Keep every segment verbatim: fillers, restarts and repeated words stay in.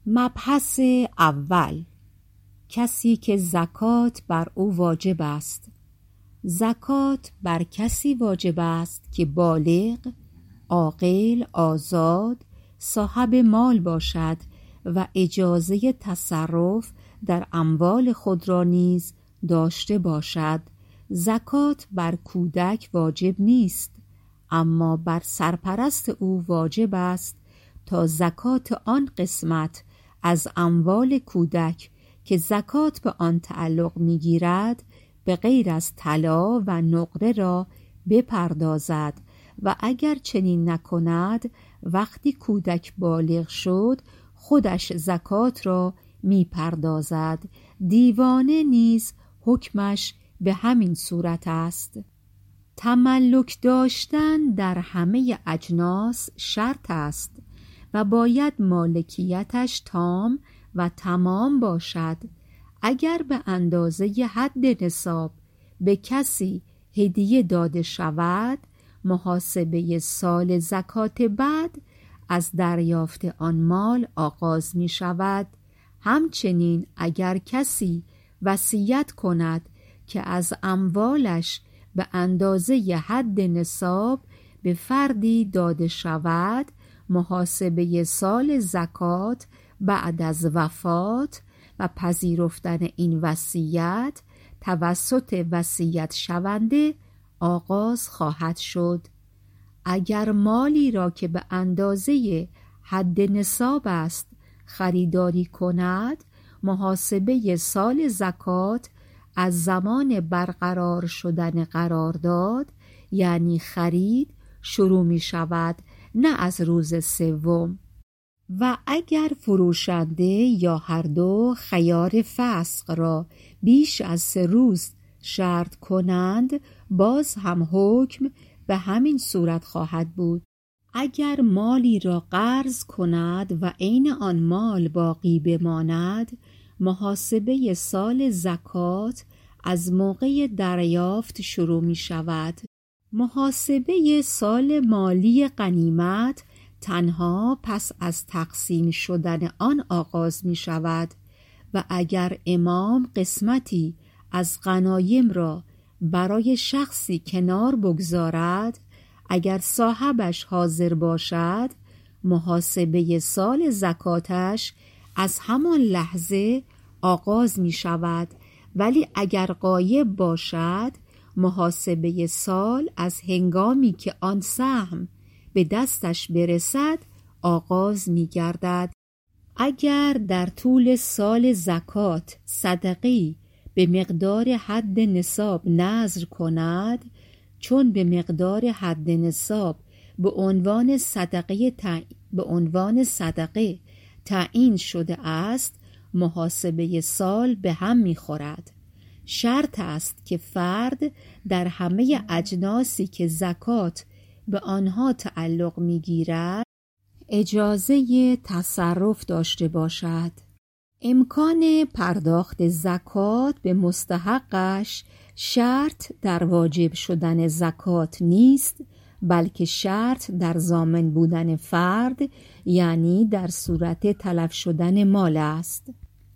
مبحث اول، کسی که زکات بر او واجب است. زکات بر کسی واجب است که بالغ، عاقل، آزاد، صاحب مال باشد و اجازه تصرف در اموال خود را نیز داشته باشد. زکات بر کودک واجب نیست، اما بر سرپرست او واجب است تا زکات آن قسمت از اموال کودک که زکات به آن تعلق می‌گیرد به غیر از طلا و نقره را بپردازد و اگر چنین نکند وقتی کودک بالغ شد خودش زکات را می‌پردازد. دیوانه نیز حکمش به همین صورت است. تملک داشتن در همه اجناس شرط است و باید مالکیتش تام و تمام باشد. اگر به اندازه حد نصاب به کسی هدیه داده شود، محاسبه سال زکات بعد از دریافت آن مال آغاز می شود. همچنین اگر کسی وصیت کند که از اموالش به اندازه حد نصاب به فردی داده شود، محاسبه سال زکات بعد از وفات و پذیرفتن این وصیت توسط وصیت شونده آغاز خواهد شد. اگر مالی را که به اندازه حد نصاب است خریداری کند، محاسبه سال زکات از زمان برقرار شدن قرارداد یعنی خرید شروع می شود، نه از روز سوم. و اگر فروشنده یا هر دو خیار فسخ را بیش از سه روز شرط کنند، باز هم حکم به همین صورت خواهد بود. اگر مالی را قرض کند و عین آن مال باقی بماند، محاسبه سال زکات از موقع دریافت شروع می شود. محاسبه سال مالی غنیمت تنها پس از تقسیم شدن آن آغاز می شود و اگر امام قسمتی از غنایم را برای شخصی کنار بگذارد، اگر صاحبش حاضر باشد، محاسبه سال زکاتش از همان لحظه آغاز می شود، ولی اگر غایب باشد محاسبه سال از هنگامی که آن سهم به دستش برسد آغاز می گردد. اگر در طول سال زکات صدقی به مقدار حد نصاب نذر کند، چون به مقدار حد نصاب به عنوان صدقه تعیین به عنوان صدقه تعیین شده است، محاسبه سال به هم می‌خورد. شرط است که فرد در همه اجناسی که زکات به آنها تعلق می‌گیرد اجازه تصرف داشته باشد. امکان پرداخت زکات به مستحقش شرط در واجب شدن زکات نیست، بلکه شرط در ضامن بودن فرد، یعنی در صورت تلف شدن مال است.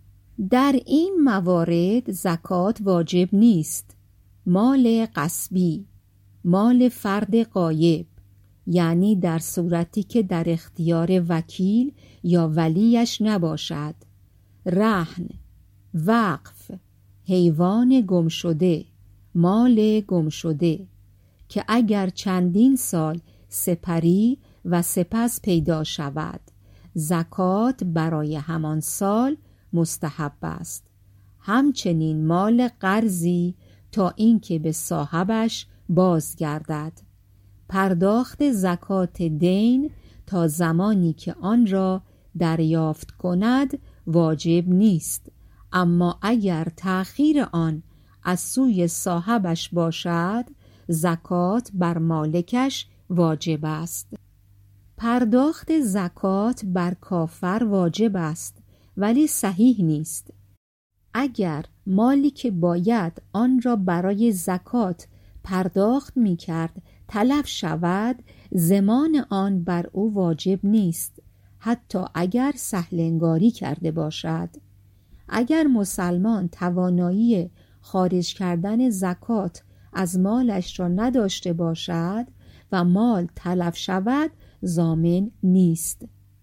در این موارد زکات واجب نیست. مال غصبی، مال فرد غایب، یعنی در صورتی که در اختیار وکیل یا ولیش نباشد، رهن، وقف، حیوان گم شده، مال گم شده که اگر چندین سال سپری و سپس پیدا شود، زکات برای همان سال مستحب است. همچنین مال قرضی تا اینکه به صاحبش بازگردد. پرداخت زکات دین تا زمانی که آن را دریافت کند واجب نیست، اما اگر تأخیر آن از سوی صاحبش باشد زکات بر مالکش واجب است. پرداخت زکات بر کافر واجب است ولی صحیح نیست. اگر مالی که باید آن را برای زکات پرداخت می کرد تلف شود، ضمان آن بر او واجب نیست. حتی اگر سهلنگاری کرده باشد. اگر مسلمان توانایی خارج کردن زکات از مالش را نداشته باشد و مال تلف شود ضامن نیست،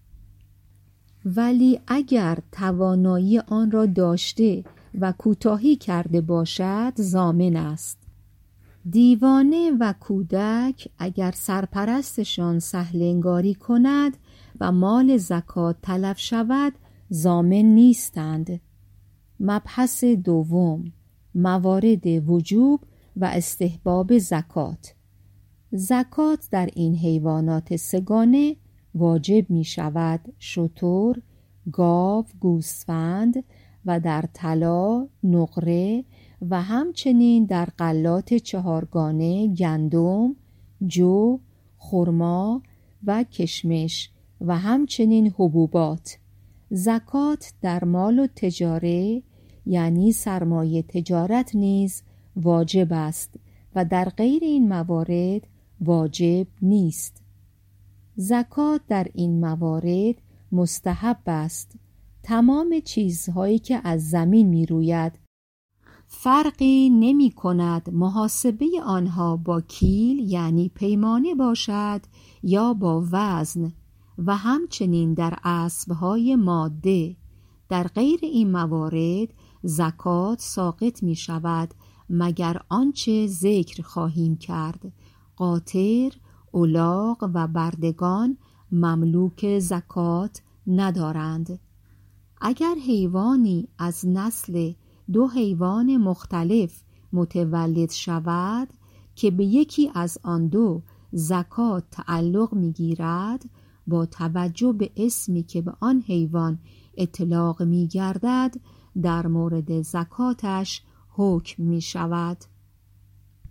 ولی اگر توانایی آن را داشته و کوتاهی کرده باشد ضامن است. دیوانه و کودک اگر سرپرستشان سهلنگاری کند و مال زکات تلف شود ضامن نیستند. مبحث دوم، موارد وجوب و استحباب زکات. زکات در این حیوانات سگانه واجب می شود: شتر، گاو، گوسفند و در طلا، نقره و همچنین در غلات چهارگانه گندم، جو، خرما و کشمش و همچنین حبوبات. زکات در مال و تجاره یعنی سرمایه تجارت نیز واجب است و در غیر این موارد واجب نیست. زکات در این موارد مستحب است. تمام چیزهایی که از زمین می روید فرقی نمی کند محاسبه آنها با کیل یعنی پیمانه باشد یا با وزن، و همچنین در اسبهای ماده. در غیر این موارد زکات ساقط می شود مگر آنچه ذکر خواهیم کرد: قاطر، الاغ و بردگان مملوک زکات ندارند. اگر حیوانی از نسل دو حیوان مختلف متولد شود که به یکی از آن دو زکات تعلق می گیرد، با توجه به اسمی که به آن حیوان اطلاق می گردد در مورد زکاتش حکم می شود.